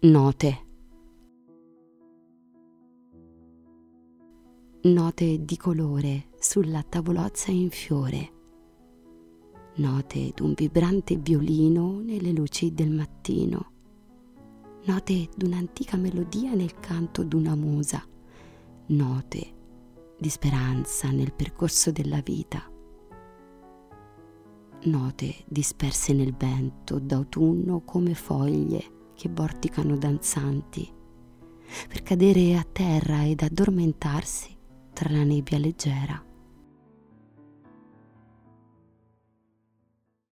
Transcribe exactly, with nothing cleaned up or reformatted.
Note. Note di colore sulla tavolozza in fiore. Note d'un vibrante violino nelle luci del mattino. Note d'un'antica melodia nel canto d'una musa. Note di speranza nel percorso della vita. Note disperse nel vento d'autunno come foglie che vorticano danzanti per cadere a terra ed addormentarsi tra la nebbia leggera.